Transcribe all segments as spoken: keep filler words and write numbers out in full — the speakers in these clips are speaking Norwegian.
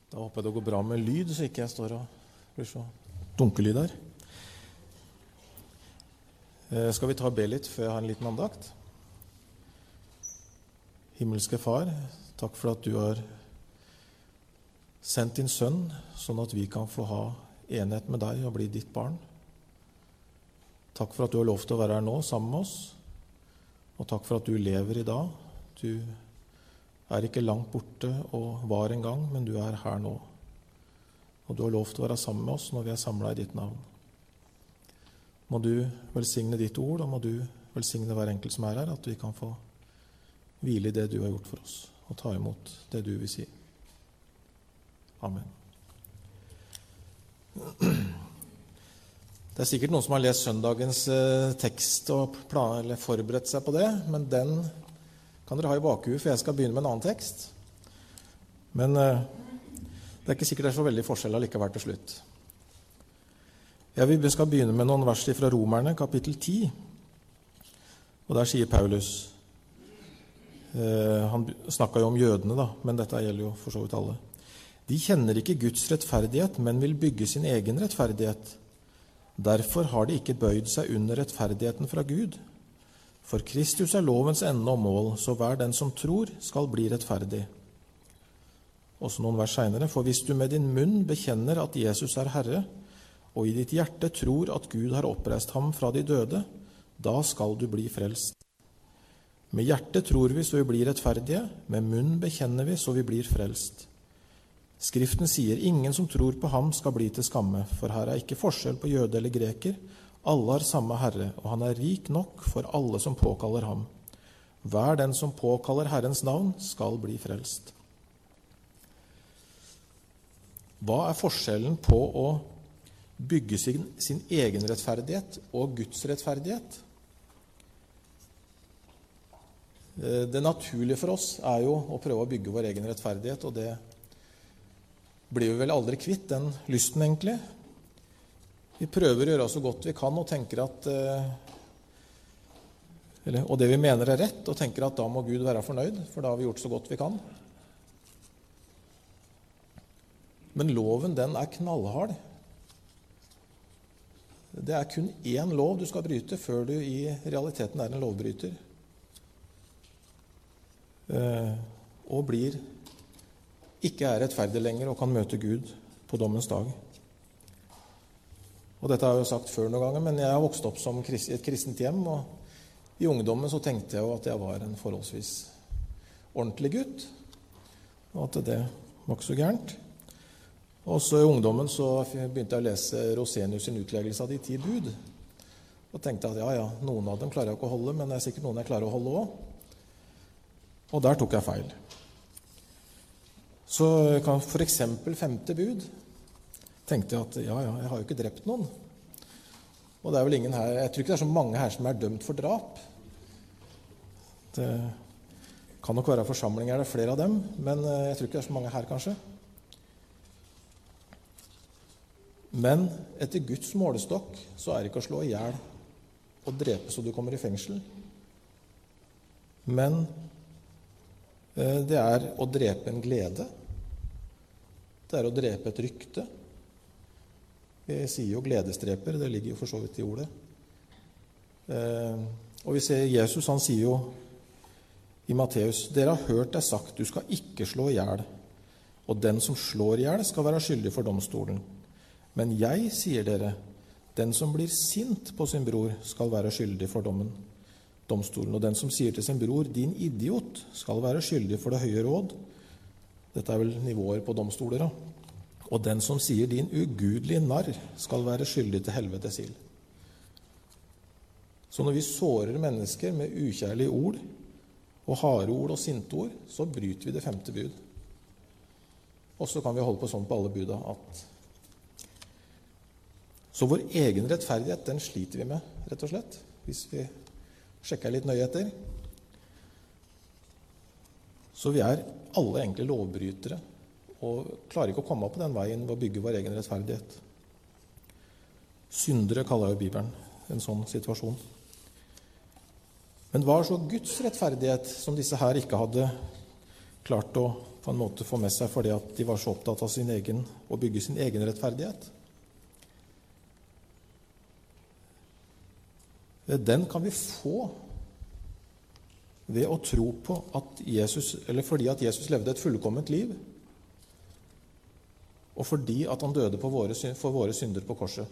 Da håper jeg det går bra med lyd, så ikke jeg står og blir så dunkelyd her. Eh, skal vi ta og be litt før jeg har en liten andakt? Himmelske Far, takk for at du har sendt din sønn, sånn at vi kan få ha enhet med deg og bli ditt barn. Takk for at du har lov til å være her nå sammen med oss, og takk for at du lever i dag. Du er ikke langt borte og var en gang, men du er her nå. Og du har lov til å være sammen med oss når vi er samlet i ditt navn. Må du velsigne ditt ord, og må du velsigne hver enkelt som er her, at vi kan få hvile i det du har gjort for oss, og ta imot det du vil si. Amen. Det er sikkert noen som har lest søndagens eh, tekst og plan, eller forberedt seg på det, men den kan dere ha i bakhuet, for jeg skal begynne med en annen tekst. Men eh, det er ikke sikkert det er så veldig forskjell allikevel til slutt. Ja, vi skal begynne med noen vers fra Romerne, kapittel ti. Og der sier Paulus, eh, han snakket jo om jødene da, men dette gjelder jo for så vidt alle. De kjenner ikke Guds rettferdighet, men vil bygge sin egen rettferdighet. Derfor har de ikke bøyd seg under rettferdigheten fra Gud. For Kristus er lovens ende og mål, så hver den som tror skal bli rettferdig. Også noen vers senere, for hvis du med din munn bekjenner at Jesus er Herre, og i ditt hjerte tror at Gud har oppreist ham fra de døde, da skal du bli frelst. Med hjertet tror vi så vi blir rettferdige, med munn bekjenner vi så vi blir frelst. Skriften sier, ingen som tror på ham skal bli til skamme, for her er ikke forskjell på jøde eller greker. Alle har samme Herre, og han er rik nok for alle som påkaller ham. Hver den som påkaller Herrens navn skal bli frelst. Hva er forskjellen på å bygge sin, sin egen rettferdighet og Guds rettferdighet? Det naturlige for oss er jo å prøve å bygge vår egen rettferdighet, og det blir vi vel aldri kvitt, den lysten egentlig. Vi prøver å gjøre så godt vi kan og tenker at, eller, og det vi mener er rett, og tenker at da må Gud være fornøyd, for da har vi gjort så godt vi kan. Men loven, den er knallhard. Det er kun én lov du skal bryte før du i realiteten er en lovbryter. Og blir ikke er rettferdig lenger og kan møte Gud på dommens dag. Og dette har jeg jo sagt før noen ganger, men jeg har vokst opp som i et kristent hjem, og i ungdommen så tenkte jeg jo at jeg var en forholdsvis ordentlig gutt, og at det var ikke så gærent. Og så i ungdommen så begynte jeg å lese Rosenius sin utleggelse av de ti bud, og tenkte at ja, ja, noen av dem klarer jeg ikke å holde, men det er sikkert noen jeg klarer å holde også. Og der tok jeg feil. Så kan for eksempel femte bud, tenkte jeg at ja, ja, jeg har jo ikke drept noen. Og det er vel ingen her, jeg tror ikke det er så mange her som er dømt for drap. Det kan nok være forsamlinger, det er flere av dem, men jeg tror ikke det er så mange her kanskje. Men etter Guds målestokk så er det ikke å slå ihjel og drepe så du kommer i fengsel. Men det er å drepe en glede. Det er å drepe et rykte. Vi sier jo gledesdreper, det ligger jo for så vidt i ordet. Og vi ser Jesus, han sier jo i Matteus, dere har hørt det sagt, du skal ikke slå ihjel, og den som slår ihjel skal være skyldig for domstolen. Men jeg sier dere, den som blir sint på sin bror skal være skyldig for dommen. domstolen, og den som sier til sin bror, din idiot, skal være skyldig for det høye råd. Dette er vel nivåer på domstoler, da. Og den som sier din ugudelige narr, skal være skyldig til helvetes ild. Så når vi sårer mennesker med ukjærlige ord, og harde ord og sinte ord, så bryter vi det femte bud. Og så kan vi holde på sånn på alle buda at så vår egen rettferdighet, den sliter vi med, rett og slett, hvis vi sjekker litt nøye etter. Så vi er alle egentlig lovbrytere, og klarer ikke å komme på den veien ved å bygge vår egen rettferdighet. Syndere kaller jo Bibelen en sånn situasjon. Men hva er så Guds rettferdighet, som disse her ikke hadde klart å på en måte få med seg fordi at de var så opptatt av sin egen, å bygge sin egen rettferdighet. Den kan vi få ved å tro på at Jesus, eller fordi at Jesus levde et fullkomment liv, og fordi at han døde på våre, for våre synder på korset.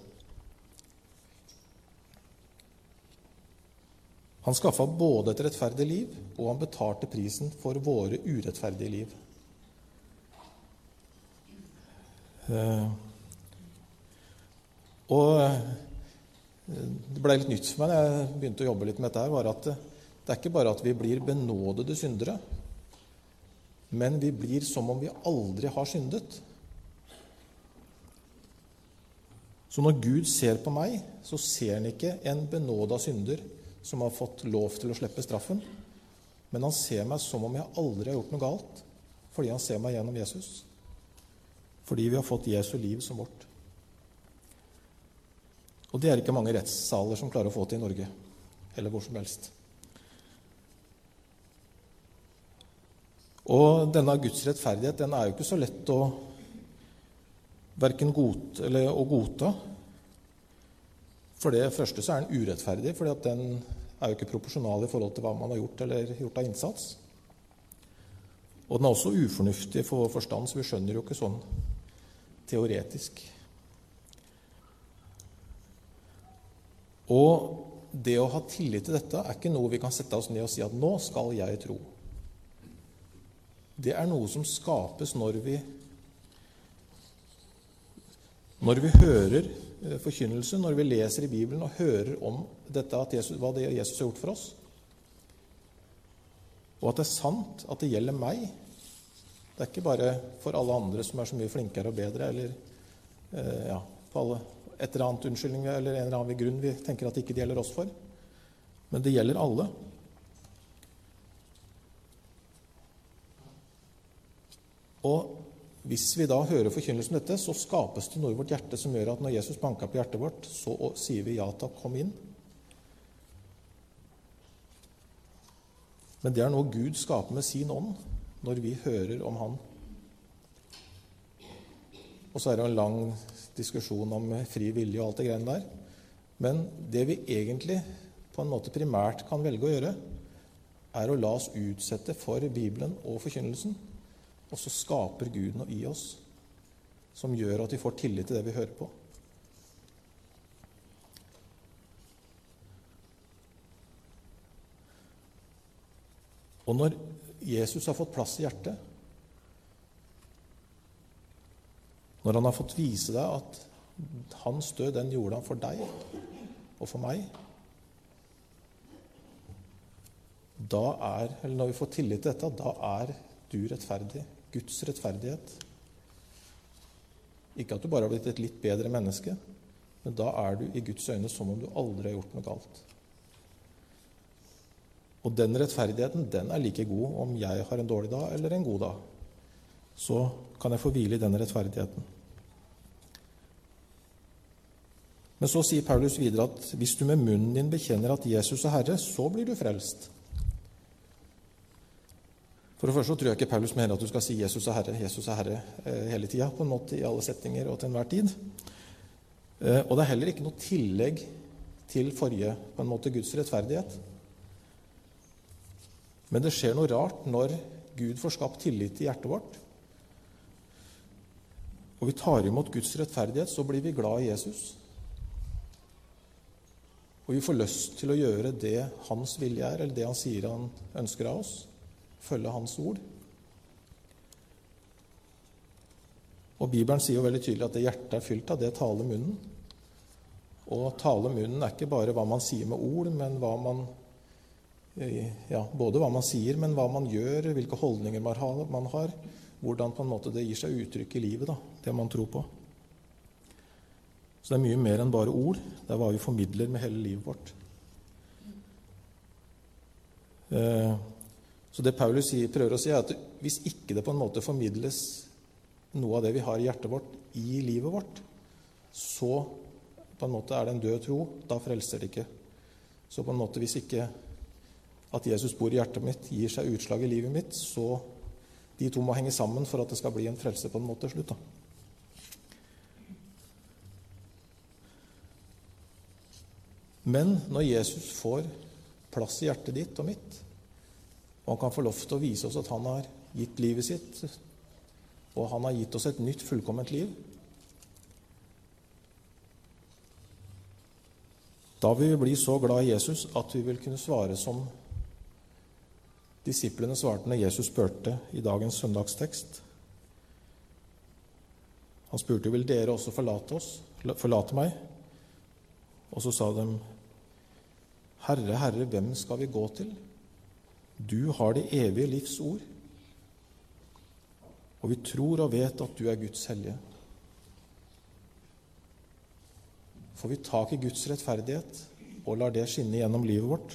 Han skaffet både et rettferdig liv, og han betalte prisen for våre urettferdige liv. Eh, og det ble litt nytt for meg når jeg begynte å jobbe litt med dette her, var at det, det er ikke bare at vi blir benådede syndere, men vi blir som om vi aldri har syndet. Så når Gud ser på meg, så ser han ikke en benådet synder som har fått lov til å slippe straffen, men han ser meg som om jeg aldri har gjort noe galt, fordi han ser meg gjennom Jesus, fordi vi har fått Jesu liv som vårt. Og det er ikke mange rettssaler som klarer å få til i Norge, eller hvor som helst. Og denne Guds rettferdighet, den er jo ikke så lett å hverken godta, eller å godta. For det første så er den urettferdig, fordi at den er jo ikke proporsjonal i forhold til hva man har gjort eller gjort av innsats. Og den er også ufornuftig for vår forstand, så vi skjønner jo ikke sånn teoretisk. Og det å ha tillit til dette er ikke noe vi kan sette oss ned og si at nå skal jeg tro. Det er noe som skapes når vi når vi hører forkynnelse, når vi leser i Bibelen og hører om dette, at Jesus, hva det Jesus har gjort for oss, og at det er sant, at det gjelder meg. Det er ikke bare for alle andre som er så mye flinkere og bedre, eller eh, ja, på alle, et eller annet unnskyldning eller en eller annen grunn vi tenker at det ikke gjelder oss for. Men det gjelder alle. Og hvis vi da hører forkynnelsen om dette, så skapes det noe i vårt hjerte som gjør at når Jesus banker på hjertet vårt, så sier vi ja til å komme inn. Men det er noe Gud skaper med sin ånd når vi hører om han. Og så er det en lang diskusjon om fri vilje og alt det greiene der. Men det vi egentlig på en måte primært kan velge å gjøre, er å la oss utsette for Bibelen og forkynnelsen. Og så skaper Gud noe i oss som gjør at vi får tillit til det vi hører på. Og når Jesus har fått plass i hjertet, når han har fått vise deg at hans død, den gjorde han for deg og for meg, da er, eller når vi får tillit til dette, da er du rettferdig. Guds rettferdighet. Ikke at du bare har blitt et litt bedre menneske, men da er du i Guds øyne som om du aldri har gjort noe galt. Og den rettferdigheten, den er like god om jeg har en dårlig dag eller en god dag. Så kan jeg få hvile i den rettferdigheten. Men så sier Paulus videre at hvis du med munnen din bekjenner at Jesus er Herre, så blir du frelst. For det første så tror jeg ikke Paulus mener at du skal si Jesus er Herre, Jesus er Herre eh, hele tiden, på en måte i alle settinger og til enhver tid. Eh, og det er heller ikke noe tillegg til forrige, på en måte, Guds rettferdighet. Men det skjer noe rart når Gud får skapt tillit i hjertet vårt, og vi tar imot Guds rettferdighet, så blir vi glad i Jesus. Og vi får lyst til å gjøre det hans vilje er, eller det han sier han ønsker av oss. Følge hans ord. Og Bibelen sier jo veldig tydelig at det hjertet er fylt av, det taler munnen. Og tale munnen er ikke bare hva man sier med ord, men hva man, ja, både hva man sier, men hva man gjør, hvilke holdninger man har, hvordan på en måte det gir seg uttrykk i livet, da, det man tror på. Så det er mye mer enn bare ord. Det er hva vi formidler med hele livet vårt. Eh, Så det Paulus sier, prøver å si, er at hvis ikke det på en måte formidles noe av det vi har i hjertet vårt, i livet vårt, så på en måte er det en død tro, da frelser det ikke. Så på en måte hvis ikke at Jesus bor i hjertet mitt, gir seg utslag i livet mitt, så De to må henge sammen for at det skal bli en frelse på en måte til slutt. Da. Men når Jesus får plass i hjertet ditt og mitt, og han kan få lov til å vise oss at han har gitt livet sitt, og han har gitt oss et nytt, fullkomment liv, da vil vi bli så glad i Jesus at vi vil kunne svare som disiplene svarte når Jesus spurte i dagens søndagstekst. Han spurte, vil dere også forlate oss, forlate meg? Og så sa de, Herre, Herre, hvem skal vi gå til? Du har det evige livs ord, og vi tror og vet at du er Guds hellige. Får vi tak i Guds rettferdighet og lar det skinne gjennom livet vårt,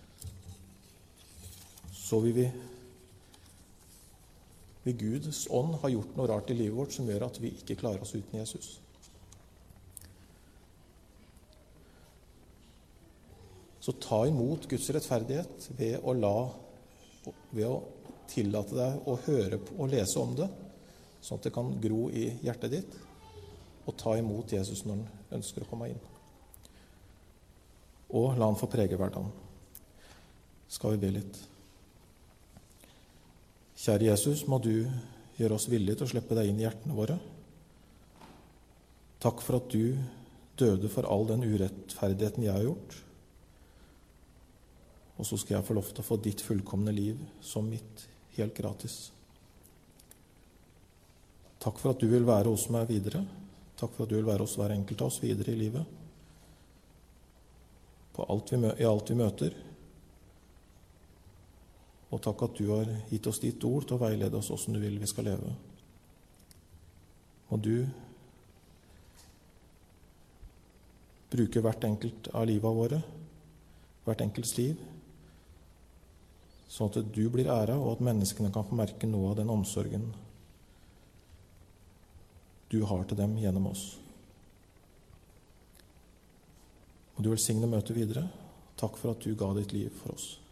så vil vi ved Guds ånd ha gjort noe rart i livet vårt som gjør at vi ikke klarer oss uten Jesus. Så ta imot Guds rettferdighet ved å, la, ved å tillate deg å høre og lese om det, sånn at det kan gro i hjertet ditt, og ta imot Jesus når han ønsker å komme inn. Og la han få prege hverdagen. Skal vi be litt? Kjære Jesus, må du gjøre oss villige til å slippe deg inn i hjertene våre. Takk for at du døde for all den urettferdigheten jeg har gjort. Og så skal jeg få lov til å få ditt fullkomne liv som mitt, helt gratis. Takk for at du vil være hos meg videre. Takk for at du vil være hos hver enkelt av oss videre i livet. På alt vi, I alt vi møter. Og takk at du har gitt oss ditt ord til å veilede oss hvordan du vil vi skal leve. Må du bruke hvert enkelt av livet våre, hvert enkelts liv, sånn at du blir æret, og at menneskene kan få merke noe av den omsorgen du har til dem gjennom oss. Må du velsigne møtet videre. Takk for at du ga ditt liv for oss.